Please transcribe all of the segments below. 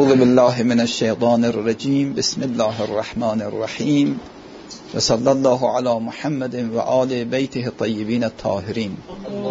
اعوذ بالله من الشیطان الرجیم. بسم الله الرحمن الرحیم و صلی الله علی محمد و آل بیته الطیبین الطاهرین.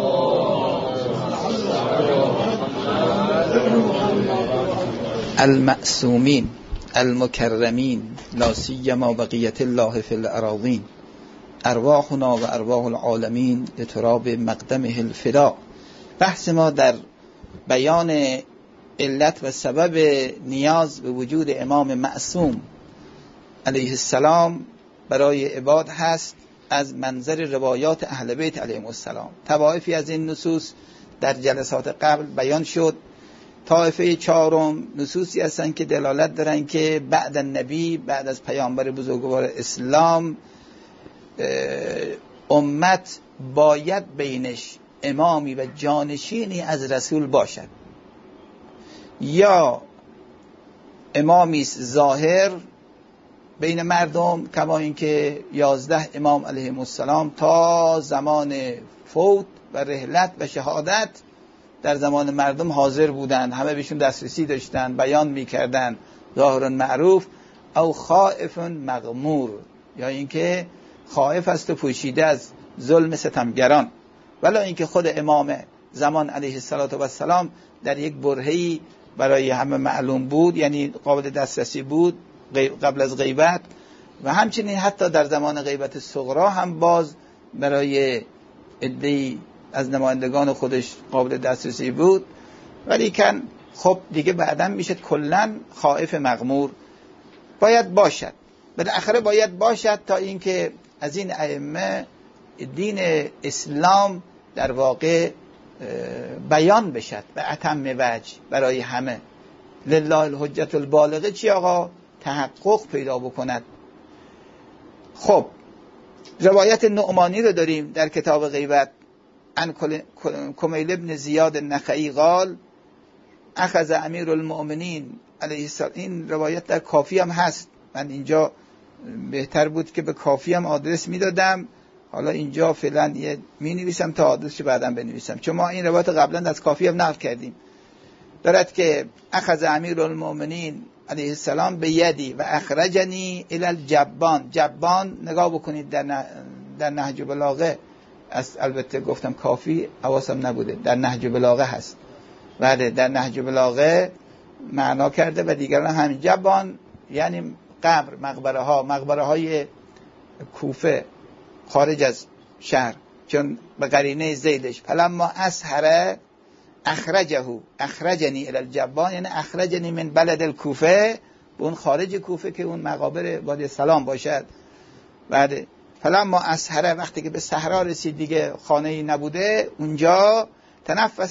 المعصومین المکرمین لا سیما بقیت الله فی الاراضین، ارواحنا و ارواح العالمین لتراب مقدمه الفدا. بحث ما در بیان علت و سبب نیاز به وجود امام معصوم علیه السلام برای عباد هست از منظر روایات اهل بیت علیهم السلام. طوایفی از این نصوص در جلسات قبل بیان شد. طایفه چهارم نصوصی هستند که دلالت دارن که بعد النبی، بعد از پیامبر بزرگوار اسلام، امت باید بینش امامی و جانشینی از رسول باشد، یا امامی ظاهر بین مردم، کما اینکه 11 امام علیهم السلام تا زمان فوت و رحلت و شهادت در زمان مردم حاضر بودند، همه بهشون دسترسی داشتند، بیان میکردند، ظاهر معروف او خائف مغمور، یا اینکه خائف است و پوشیده از ظلم ستمگران، ولی اینکه خود امام زمان علیه السلام در یک برهه‌ای برای همه معلوم بود، یعنی قابل دسترسی بود قبل از غیبت، و همچنین حتی در زمان غیبت صغرا هم باز برای عده‌ای از نمایندگان خودش قابل دسترسی بود، ولی کن خب دیگه بعداً میشه کلاً خائف مغمور باید باشد، بالاخره باید باشد تا اینکه از این ائمه دین اسلام در واقع بیان بشد به اتم وجه برای همه. لله الحجت البالغه چی آقا؟ تحقق پیدا بکند. خب روایت نعمانی رو داریم در کتاب غیبت. عن کمیل ابن زیاد النخعی قال اخذ امیر المؤمنین علیه السلام. این روایت در کافی هم هست، من اینجا بهتر بود که به کافی هم آدرس میدادم، حالا اینجا فعلا می نویسم تا آدرسش بعداً بنویسم، چون ما این روایت قبلا از کافی هم نقل کردیم. دارد که اخذ امیر المؤمنین علیه السلام به یدی و اخرجنی الی الجبان. جبان نگاه بکنید در نهج بلاغه، البته گفتم کافی حواسم نبوده، در نهج بلاغه هست، بله در نهج بلاغه معنا کرده و دیگران همین. جبان یعنی قبر، مقبره های کوفه خارج از شهر، چون به قرینه زیدش فلما اسحر اخرجنی الی الجبان، یعنی اخرجنی من بلد الکوفه، اون خارج کوفه که اون مقابر وادی سلام باشد. بعد فلما اسحر، وقتی که به صحرا رسید دیگه خانه‌ای نبوده، اونجا تنفس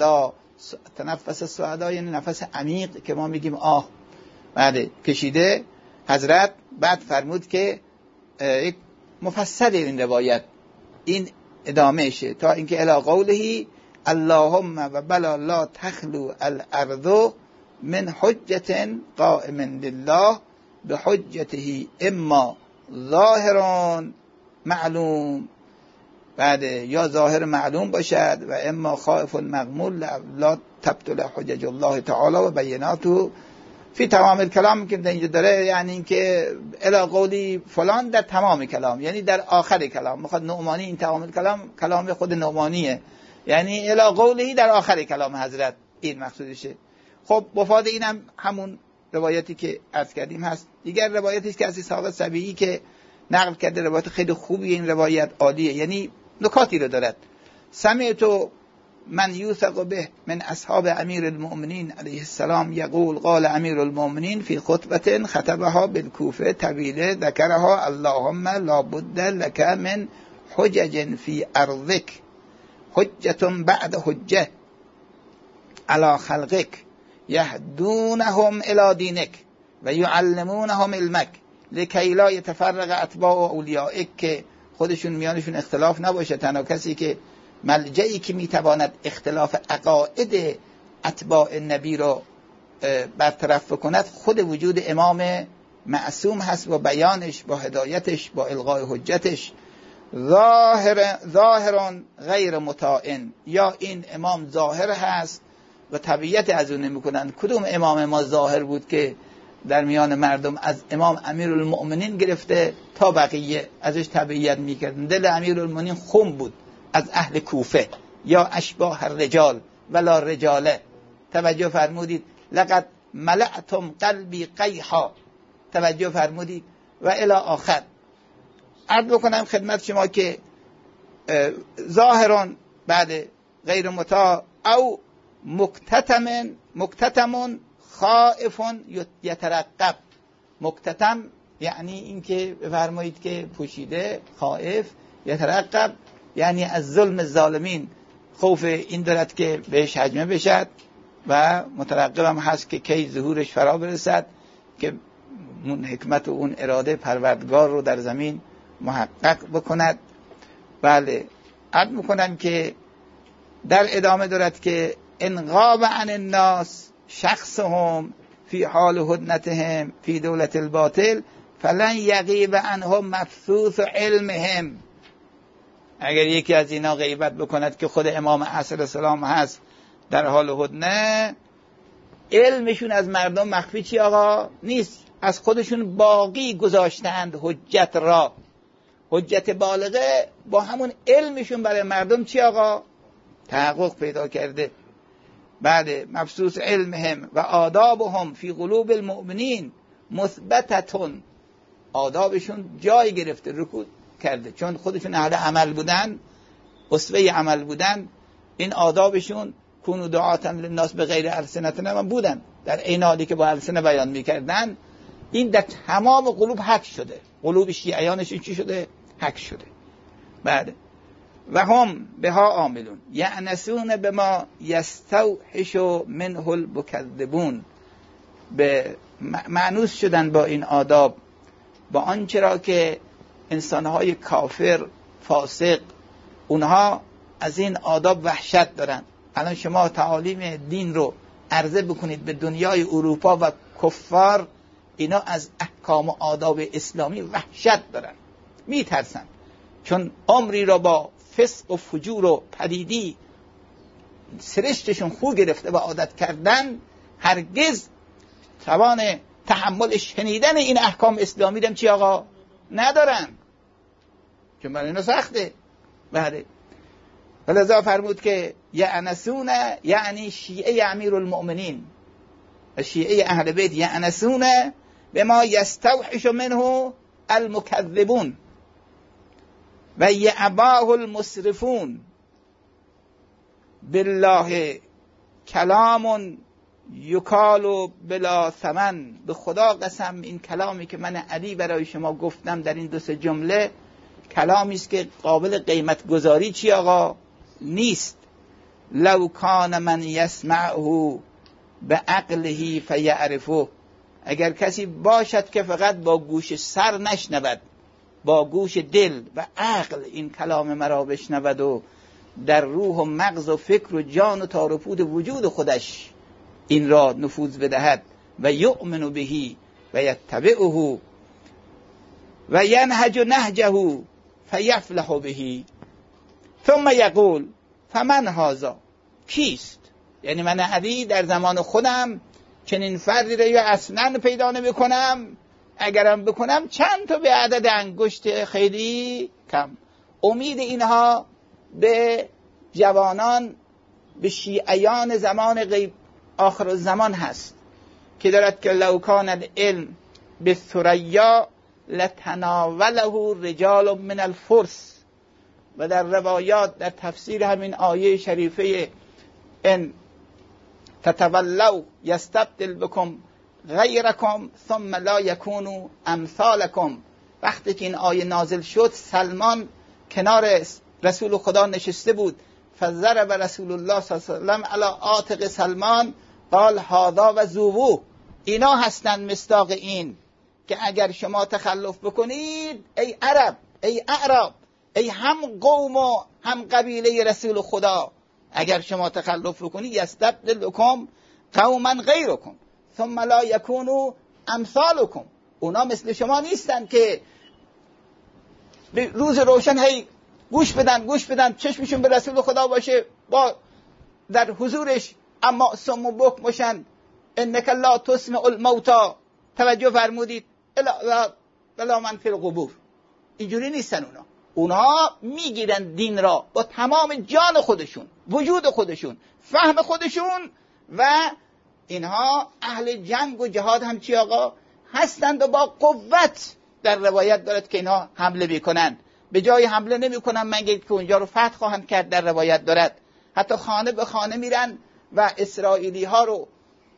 السعدا یعنی نفس عمیق که ما میگیم آه، بعد کشیده حضرت. بعد فرمود که یک مفصل این روایت این ادامهشه تا اینکه الی قوله اللهم و بلا لا تخلو الارض من حجة قائم لله بحجته اما ظاهر معلوم، بعد یا ظاهر معلوم باشد و اما خائف مغمول لا تبطل حجج الله تعالی و بیناته فی تمام الکلام که اینجا داره، یعنی اینکه الی قولی فلان در تمام کلام، یعنی در آخر کلام. میخواد نعمانی این تمام الکلام کلام خود نعمانیه، یعنی الی قولی در آخر کلام حضرت، این مقصودشه. خب مفاد اینم همون روایتی که عرض کردیم هست. دیگر روایتی است که از اسحاق سبیعی که نقل کرده، روایت خیلی خوبیه، این روایت عالیه، یعنی نکاتی رو دارد. سمعت من یوثق به من اصحاب امیر المؤمنین علیه السلام یقول قال امیر المؤمنین فی خطبه خطبها بالکوفه طویله ذکرها اللهم لا بد لك من حجج فی ارضک حجة بعد حجه علی خلقک یهدونهم الی دینک و یعلمونهم علمک لکی لا یتفرق اتباع اولیائک، که خودشون میانشون اختلاف نباشه. تنها کسی که ملجئی که میتواند اختلاف عقاید اتباع نبی رو برطرف کند خود وجود امام معصوم هست، با بیانش، با هدایتش، با الغای حجتش. ظاهر غیر مطاعن، یا این امام ظاهر هست و تبعیت از اون نمیکنن. کدوم امام ما ظاهر بود که در میان مردم از امام امیرالمؤمنین گرفته تا بقیه ازش تبعیت میکردن؟ دل امیرالمؤمنین خم بود از اهل کوفه، یا اشباه الرجال ولا رجاله. توجه فرمودید؟ لقد ملأتم قلبی قیحا. توجه فرمودید؟ و الی آخر. عرض بکنم خدمت شما که ظاهران بعد غیر مطاع او مکتتم خائف یترقب. مکتتم یعنی این که بفرمایید که پوشیده، خائف، یترقب یعنی از ظلم الظالمین خوف این دارد که بهش هجمه بشد و مترقب هم هست که کی ظهورش فرا برسد که اون حکمت و اون اراده پروردگار رو در زمین محقق بکند. بله، عرض میکنم که در ادامه دارد که انقاب عن الناس شخصهم فی حال هدنتهم فی دولت الباطل فلن یغیب عنهم مبثوث علمهم. اگر یکی از اینا غیبت بکند که خود امام عصر السلام هست در حال هدنه، علمشون از مردم مخفی چی آقا؟ نیست. از خودشون باقی گذاشتند حجت را، حجت بالغه با همون علمشون برای مردم چی آقا؟ تحقق پیدا کرده. بعد مبثوث علمهم و آدابهم فی قلوب المؤمنین مثبتتون. آدابشون جای گرفته، رکود کرده، چون خودشون اهل عمل بودن، اسوه عمل بودن. این آدابشون کونوا دعاة للناس بغیر السنتنا بودن، در این حالی که با السنه بیان میکردن. این در تمام قلوب حک شده. قلوب شیعیانشون چی شده؟ حک شده. بعد و هم بها عاملون یعنسون بما یستوحش منه المکذبون. به معنوس شدن با این آداب، با آنچه را که انسانهای کافر فاسق اونها از این آداب وحشت دارن. الان شما تعالیم دین رو عرضه بکنید به دنیای اروپا و کفار، اینا از احکام و آداب اسلامی وحشت دارن، میترسن، چون عمری را با فسق و فجور و پلیدی سرشتشون خو گرفته و عادت کردن، هرگز توان تحمل شنیدن این احکام اسلامی دم چی آقا ندارن، چون برای اینا سخته. بله، ولذا فرمود که یعنسون، یعنی شیعه امیرالمؤمنین، شیعه اهل بیت، یعنسون بما یستوحش منه المکذبون و یعباه المسرفون بالله کلام یکال بلا ثمن. به خدا قسم این کلامی که من علی برای شما گفتم در این دو سه جمله کلامی است که قابل قیمت گذاری چی آقا نیست. لو کان من یسمعه بعقله فیعرفه. اگر کسی باشد که فقط با گوش سر نشنود، با گوش دل و عقل این کلام مرا بشنود و در روح و مغز و فکر و جان و تار و پود وجود خودش این را نفوذ بدهد و یؤمن بهی و یتبعه و ینهج نهجه فیفلح بهی ثم یقول فمن هذا. کیست؟ یعنی من علی در زمان خودم چنین فردی را یا اصلا پیدا نمی کنم، اگرم بکنم چند تا به عدد انگشت خیلی کم. امید اینها به جوانان، به شیعیان زمان غیب آخر الزمان هست که دارد که لو کان العلم بالثریا لتناوله رجال من الفرس. و در روایات در تفسیر همین آیه شریفه ان تتولوا یستبدل بکم غیرکم ثم لا یکونوا امثالکم. وقتی که این آیه نازل شد، سلمان کنار رسول خدا نشسته بود، فضرب رسول الله صلی الله علیه و سلم علی عاتق سلمان قال هذا و ذوبوه. اینا هستند مصداق این که اگر شما تخلف بکنید ای عرب، ای اعراب، ای هم قوم و هم قبیله رسول خدا، اگر شما تخلف بکنید یستبدل بکم قوما غیرکم ثم لا یکونوا امثالکم. اونا مثل شما نیستن که روز روشن هی گوش بدن چشمشون به رسول خدا باشه، با در حضورش اما صم و بکم باشن، انک لا تسمع الموتی. توجه فرمودید، الا من فی القبور. اینجوری نیستن اونها میگیرن دین را با تمام جان خودشون، وجود خودشون، فهم خودشون، و اینها اهل جنگ و جهاد هم چی آقا هستند و با قوت. در روایت دارد که اینها حمله میکنند، به جای حمله نمیکنن مگر که اونجا رو فتح خواهند کرد. در روایت دارد حتی خانه به خانه میرن و اسرائیلی ها رو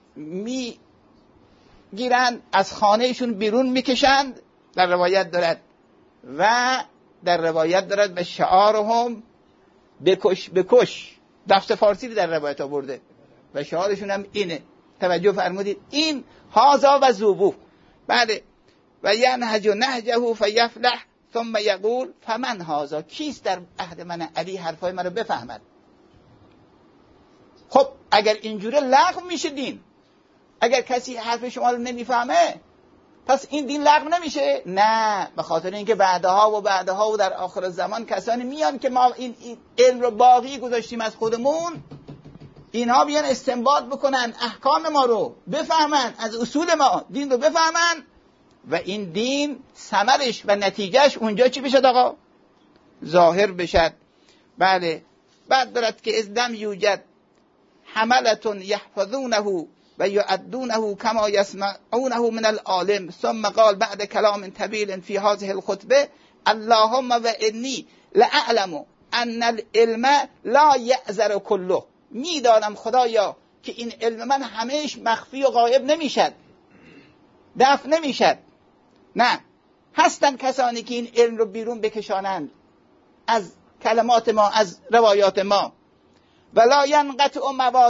میگیرن، از خانهشون بیرون میکشند. در روایت دارد و در روایت دارد به شعارهم بکش. دفت فارسی در روایت آورده و شعارشون هم اینه. توجه فرمودید، این هازا و زوبو. بله، و ینهج نهجه فیفلح ثم یقول فمن هازا. کیست در عهد من علی حرفای من رو بفهمد؟ خب اگر اینجوره لغو میشه دین. اگر کسی حرف شما رو نمیفهمه پس این دین لغو نمیشه؟ نه، به خاطر اینکه بعدها و در آخر زمان کسانی میان که ما این علم رو باقی گذاشتیم از خودمون، اینها بیان استنباط بکنن، احکام ما رو بفهمن، از اصول ما دین رو بفهمن و این دین ثمرش و نتیجهش اونجا چی بشد آقا؟ ظاهر بشد. بله، بعد دارد که از لم یوجد حملتون یحفظونه و یعدونه کما یسمعونه من العالم. ثم قال بعد کلام طویل فی هذه الخطبه اللهم و انی لأعلم ان العلم لا یعذر کله. میدانم خدایا که این علم من همیش مخفی و غایب نمیشد، دفع نمیشد. نه، هستن کسانی که این علم رو بیرون بکشانند از کلمات ما، از روایات ما. ولا ینقطع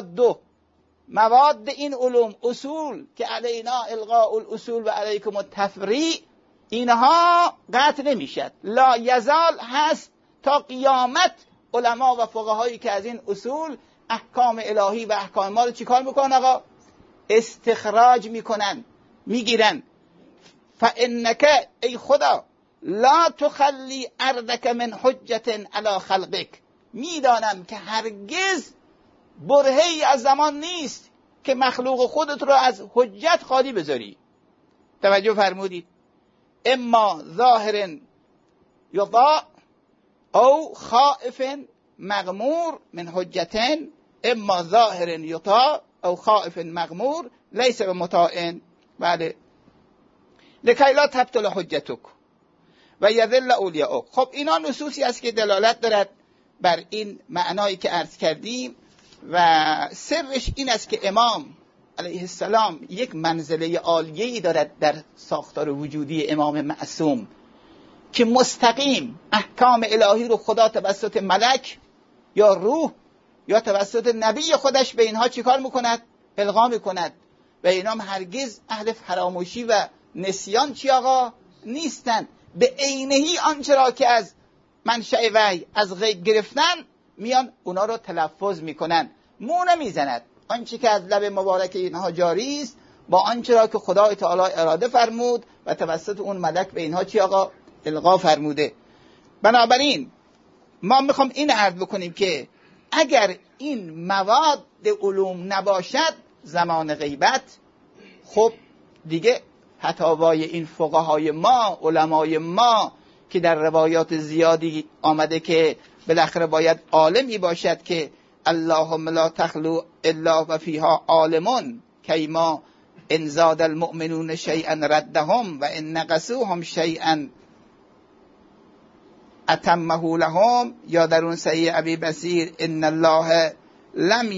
مواد این علوم، اصول که علینا الغاء الاصول و علیکم التفریع، اینها قطع نمیشد. لا یزال هست تا قیامت علما و فقهایی که از این اصول احکام الهی و احکام ما رو چیکار میکنن آقا؟ استخراج میکنن، میگیرن. فانک ای خدا لا تخلی ارضک من حجت علی خلقک. میدانم که هرگز برهه‌ای از زمان نیست که مخلوق خودت رو از حجت خالی بذاری. توجه فرمودید، اما ظاهر یطاع او خائف مغمور من حجتن. اما ظاهر یطاع او خائف مغمور لیس بمطاع. بله، لکی لا تبطل حجتک و یذل اولیاءک. خب اینا نصوصی است که دلالت دارد بر این معنایی که عرض کردیم و سرش این است که امام علیه السلام یک منزله عالیه‌ای دارد در ساختار وجودی امام معصوم که مستقیم احکام الهی رو خدا توسط ملک یا روح یا توسط نبی خودش به اینها چیکار میکند؟ القا میکند. و اینا هرگز اهل فراموشی و نسیان چی آقا نیستند. به عینهی آنچه را که از منشأ وحی از غیب گرفتن میان اونا رو تلفظ میکنن، مو نمیزند. آنچه که از لب مبارک اینها جاری است با آنچه را که خدای تعالی اراده فرمود و توسط اون ملک به اینها چی آقا القا فرموده. بنابراین ما میخوام این عرض بکنیم که اگر این مواد علوم نباشد زمان غیبت، خب دیگه فتاوای این فقهای ما، علمای ما که در روایات زیادی آمده که بالاخره باید عالمی باشد که اللهم لا تخلو الا و فیها عالمون کیما ان زاد المؤمنون شیئا ردهم و ان نقصوهم شیئا اتمه لهم. یا در اون صحیح ابی بصیر ان الله لم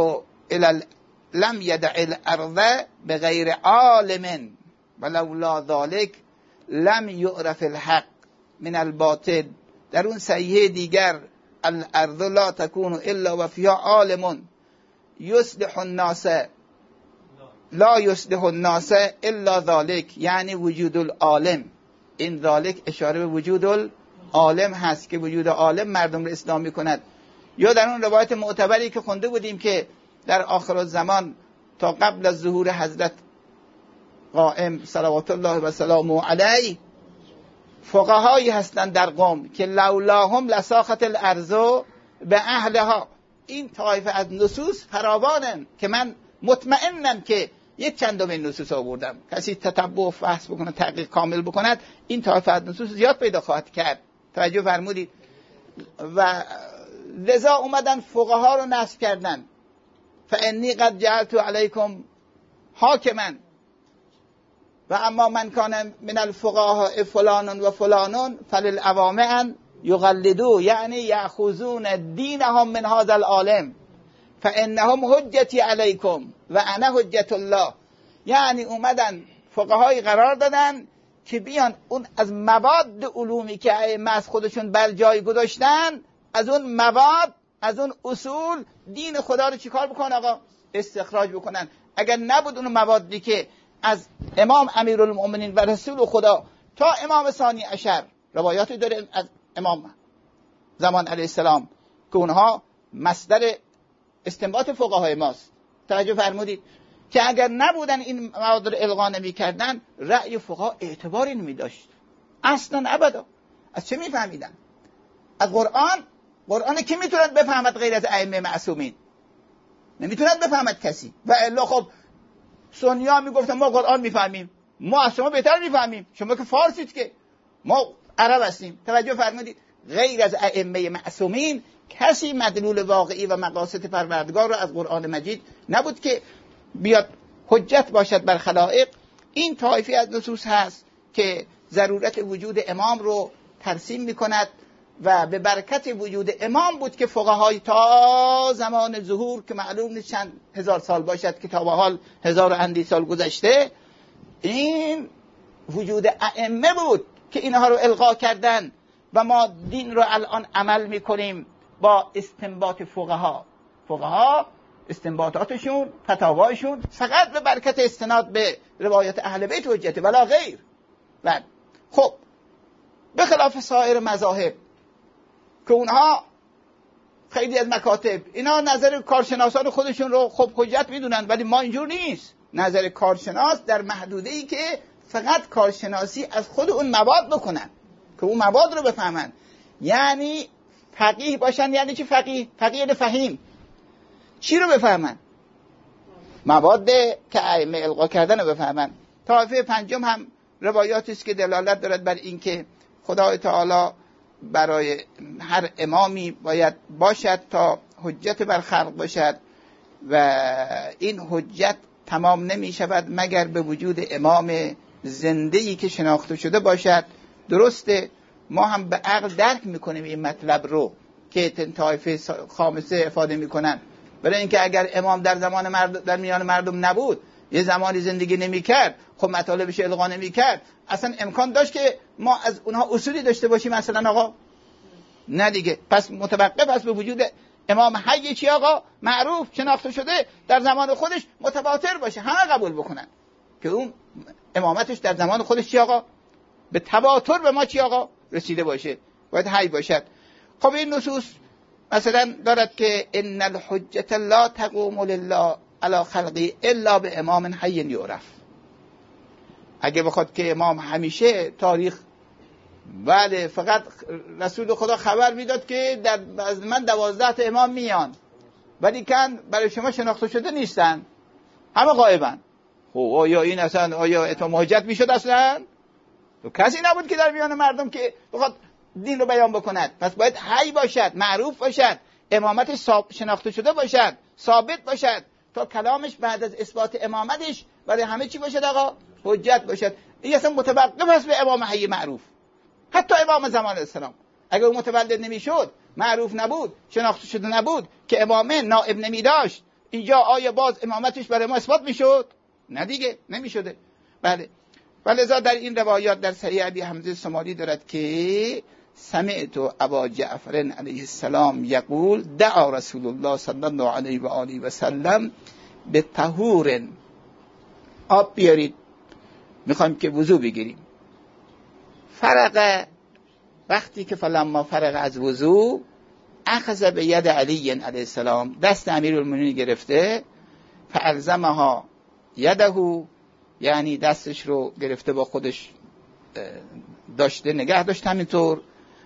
یدع الارض بغیر عالم ولولا ذلك لم یعرف الحق من الباطل. در اون صحیح دیگر الارض لا تكون الا و فیها عالم یصلح الناس لا یصلح الناس الا ذلك، یعنی وجود العالم. این ذلك اشاره به وجود العالم هست که وجود عالم مردم رو اصلاح میکند. یا در اون روایت معتبری که خونده بودیم که در آخر الزمان تا قبل از ظهور حضرت قائم صلوات الله و سلامه علیه فقهایی هستند در قوم که لولاهم لساخت الارض به اهلها. این طایفه از نصوص فراوانن که من مطمئنم که یک چندم این نصوص آوردم. کسی تتبع و فحص بکنه، تحقیق کامل بکند، این طایفه از نصوص زیاد پیدا خواهد کرد. توجه فرمودید؟ و لذا اومدن فقها رو نصب کردن. فانی قد جعلت علیکم حاکما و اما من کان من الفقهاء فلان و فلان فللعوامع یقلدوا، یعنی یاخذون دینهم من هذا العالم فانهم حجتی علیکم و انا حجت الله. یعنی اومدن فقهای قرار دادن که بیان اون از مواد علومی که ائمه از خودشون بر جای گذاشتن، از اون مواد، از اون اصول دین خدا رو چیکار بکنن آقا؟ استخراج بکنن. اگر نبود اون موادی که از امام امیرالمؤمنین و رسول خدا تا امام ثانی عشر روایاتی داره از امام زمان علیه السلام که اونها مصدر استنباط فقهای ماست. توجه فرمودید که اگر نبودن این مواد رو القا نمی‌کردن، رأی فقها اعتباری نمی‌داشت اصلا ابدا. از چه می‌فهمیدن؟ از قرآن. قرآن کی میتوند بفهمد غیر از ائمه معصومین؟ نمیتوند بفهمد کسی. و الا خب سنی‌ها میگفتن ما قرآن میفهمیم، ما از شما بهتر میفهمیم، شما که فارسید که ما عرب هستیم. توجه فرمودید؟ غیر از ائمه معصومین کسی مدلول واقعی و مقاصد پروردگار رو از قرآن مجید نبود که بیاد حجت باشد بر خلائق. این طایفه از نصوص هست که ضرورت وجود امام رو ترسیم میکند و به برکت وجود امام بود که فقهای تا زمان ظهور که معلوم نیست چند هزار سال باشد که تا به حال 1000 و اندی سال گذشته، این وجود ائمه بود که اینها رو القا کردن و ما دین رو الان عمل میکنیم با استنباط فقها. فقها استنباطاتشون، فتاوایشون فقط به برکت استناد به روایت اهل بیت حجته ولا غیر. و خب به خلاف سایر مذاهب که اونها خیلی از مکاتب اینا نظر کارشناسان خودشون رو خب حجت میدونن، ولی ما اینجور نیست. نظر کارشناس در محدوده ای که فقط کارشناسی از خود اون مواد بکنن که اون مواد رو بفهمن. یعنی فقیه باشن. یعنی چی فقیه؟ فقیه فهیم. چی رو بفهمن؟ مواد که ائمه القا کردن رو بفهمن. طایفه پنجم هم روایاتی است که دلالت دارد بر این که خدای تعالی برای هر امامی باید باشد تا حجت بر خلق باشد و این حجت تمام نمی شود مگر به وجود امام زنده‌ای که شناخته شده باشد. درسته ما هم به عقل درک میکنیم این مطلب رو که طایفه خامسه افاده میکنن، برای اینکه اگر امام در زمان در میان مردم نبود، یه زمانی زندگی نمیکرد، خب مطالبش القا نمیکرد، اصلا امکان داشت که ما از اونها اصولی داشته باشیم مثلا آقا؟ نه دیگه. پس متوقف است به وجود امام حی چی آقا؟ معروف شناخته شده در زمان خودش متواتر باشه، همه قبول بکنن که اون امامتش در زمان خودش چی آقا؟ به تواتر به ما چی آقا؟ رسیده باشه، باید حی باشد. خب این نصوص مثلا دارد که ان الحجة لا تقوم لله علی خلقی الا به امام حی یعرف. اگه بخواد که امام همیشه تاریخ، بله فقط رسول خدا خبر میداد که از من 12 تا امام میان، ولی کن برای شما شناخته شده نیستن، همه غایبن. خب آیا این اصلا آیا اتمام حجت میشد؟ اصلا تو کسی نبود که در میان مردم که بخواد دین رو بیان بکند. پس باید حی باشد، معروف باشد، امامتش شناخته شده باشد، ثابت باشد تا کلامش بعد از اثبات امامتش برای همه چی باشد آقا؟ حجت باشد. این اصلا متوقف است به امام حی معروف. حتی امام زمان السلام اگر متولد نمیشد، معروف نبود، شناخته شده نبود، که امامه نائب نمی داشت، اینجا آیا باز امامتش برای ما اثبات میشد؟ نه دیگه، نمیشده. بله. ولذا در این روایات در صحیح ابی حمزه سمالی دارد که سمعت ابا جعفر علیه السلام یقول دعا رسول الله صلی الله علیه و آله و سلم به طهور، آب بیارید میخوایم که وضو بگیریم. فرق، وقتی که فلما فرق از وضو اخذ به ید علی علیه السلام، دست امیرالمومنین گرفته، فالزمها یده، یعنی دستش رو گرفته با خودش داشته نگه داشت همینطور،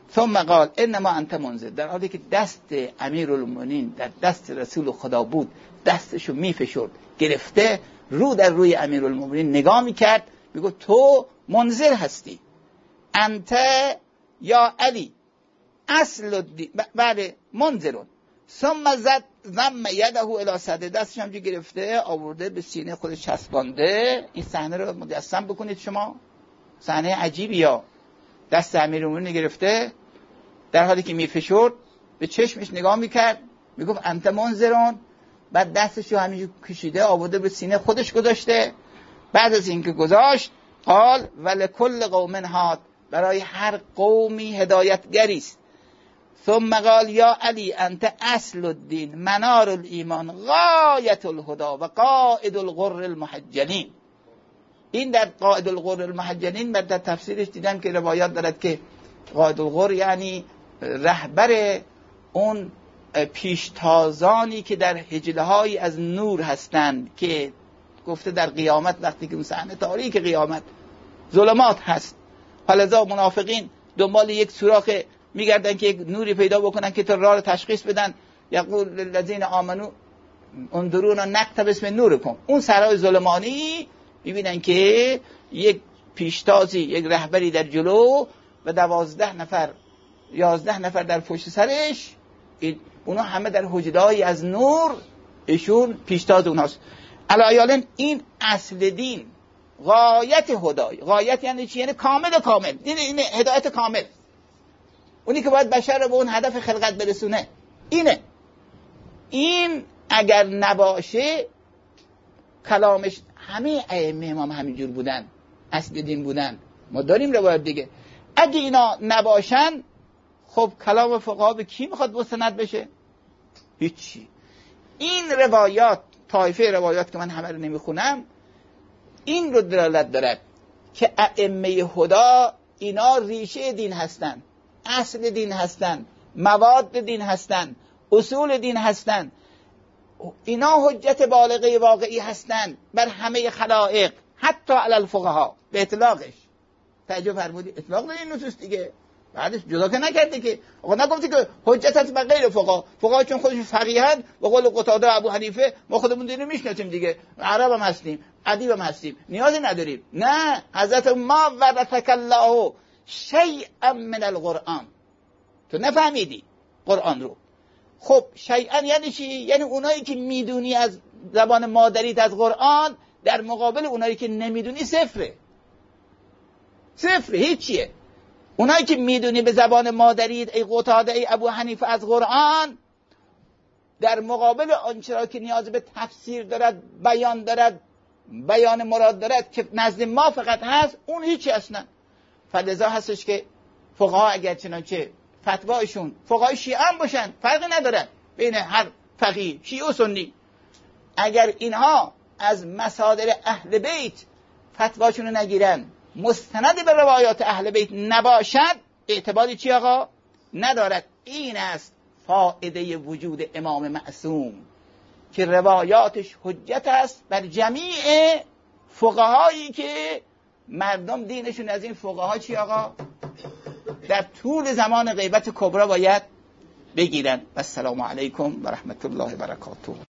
ثم قال انما انت منذر، در حالی که دست امیرالمومنین در دست رسول خدا بود، دستشو میفشرد گرفته رو در روی امیرالمومنین نگاه میکرد، میگه تو منذر هستی، انت یا علی اصل الدین، بله منذرون. ثم زد ضم یده الی صدر، دستش همجوری گرفته آورده به سینه خودش چسبانده. این صحنه رو مجسم بکنید شما، صحنه عجیبی. یا دست امیرالمومنین گرفته در حالی که میفشرد به چشمش نگاه میکرد، میگفت انت منذرون، بعد دستش رو همینجوری کشیده آورده به سینه خودش گذاشته. بعد از اینکه گذاشت قال ولکل قوم هاد، برای هر قومی هدایتگری است. ثم قال یا علی انت اصل الدین منار الایمان غایت الهدى و قائد الغر المحجلین. این در قائد الغر المحجلین بعد در تفسیرش دیدم که روایات دارد که قائد الغر یعنی رهبر اون پیشتازانی که در حجله‌های از نور هستند، که گفته در قیامت وقتی که اون صحنه تاریک قیامت ظلمات هست، حالا منافقین دنبال یک سوراخ میگردن که یک نوری پیدا بکنن که تو راه رو تشخیص بدن. یقول للذین آمنو انظرونا نقتبس من نورکم. اون سرای ظلمانی میبینن که یک پیشتازی، یک رهبری در جلو و 12 نفر 11 نفر در پشت سرش، اونا همه در حجره‌ای از نور، ایشون پیشتاز اوناست. علایالن این اصل دین، غایت هدای. غایت یعنی چی؟ یعنی کامل. این هدایت کامل، اونی که باید بشر رو به اون هدف خلقت برسونه. اینه. این اگر نباشه کلامش، همه ائمه امام همینجور بودن، اصل دین بودن. ما داریم روایت دیگه. اگه اینا نباشن خب کلام فقها به کی میخواد مستند بشه؟ هیچی. این روایات، طایفه روایات که من همه رو نمیخونم، این رو دلالت دارد که ائمه هدا اینا ریشه دین هستن، اصل دین هستن، مواد دین هستن، اصول دین هستن. اینا حجت بالغه واقعی هستن بر همه خلائق، حتی علی الفقها به اطلاقش. توجه فرمودید؟ اطلاق این نصوص دیگه بعدش جدا که نکرده که آقا نگفتی که حجت هست بر غیر فقها. فقها چون خودشون فقیهن، به قول قتاده ابو حنیفه ما خودمون دینو میشناسیم دیگه، عرب هم هستیم، ادیب هم هستیم، نیازی نداریم. نه، حضرت ما ورثک الله شیئا من القرآن. تو نفهمیدی قرآن رو. خب شیئا یعنی چی؟ یعنی اونایی که میدونی از زبان مادریت از قرآن در مقابل اونایی که نمیدونی صفره، هیچیه. اونایی که میدونی به زبان مادریت ای قتاده ای ابو حنیفه از قرآن، در مقابل آنچه که نیاز به تفسیر دارد، بیان دارد، بیان مراد دارد که نزد ما فقط هست، اون هیچی اصلا. فلذا هستش که فقها اگر چنانچه فتوایشون فقهای شیعه هم باشن فرقی نداره بین هر فقیه شیعه و سنی، اگر اینها از مصادر اهل بیت فتواشون رو نگیرن، مستند به روایات اهل بیت نباشد، اعتباری چی آقا؟ ندارد. این است فائده وجود امام معصوم که روایاتش حجت است بر جمیع فقهایی که مردم دینشون از این فقها چی آقا؟ در طول زمان غیبت کبرا باید بگیرن. السلام علیکم و رحمت الله و برکاته.